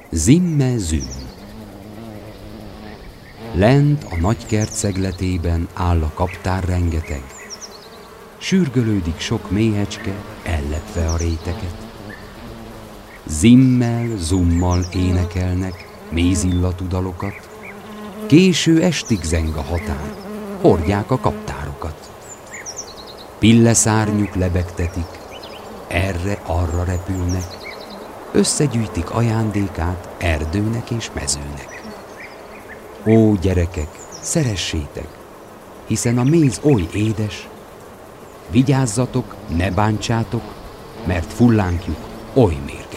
Zimme Züm. Lent a nagy kert szegletében áll a kaptár rengeteg. Sürgölődik sok méhecske, ellepve a réteket. Zimmel, zummal énekelnek mézillatú dalokat. Késő estig zeng a határ, hordják a kaptárokat. Pilleszárnyuk lebegtetik, erre-arra repülnek, összegyűjtik ajándékát erdőnek és mezőnek. Ó, gyerekek, szeressétek, hiszen a méz oly édes, vigyázzatok, ne bántsátok, mert fullánkjuk oly mérges.